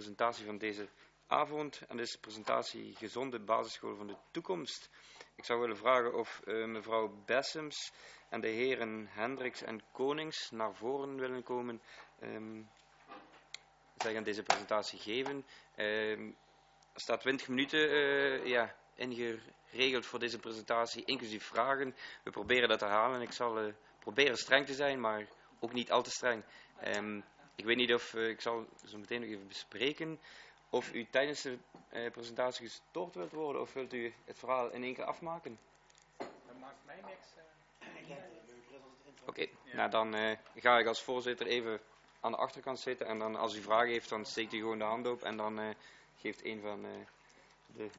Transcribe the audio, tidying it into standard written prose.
presentatie van deze avond. En dit is de presentatie Gezonde Basisschool van de Toekomst. Ik zou willen vragen of mevrouw Bessems en de heren Hendricks en Konings naar voren willen komen. Zij gaan deze presentatie geven. Er staat 20 minuten ingeregeld voor deze presentatie, inclusief vragen. We proberen dat te halen. Ik zal proberen streng te zijn, maar ook niet al te streng. Ik weet niet of, ik zal zo meteen nog even bespreken, of u tijdens de presentatie gestoord wilt worden, of wilt u het verhaal in één keer afmaken? Dat maakt mij niks. Oké, nou dan ga ik als voorzitter even aan de achterkant zitten en dan als u vragen heeft, dan steekt u gewoon de hand op en dan geeft een van de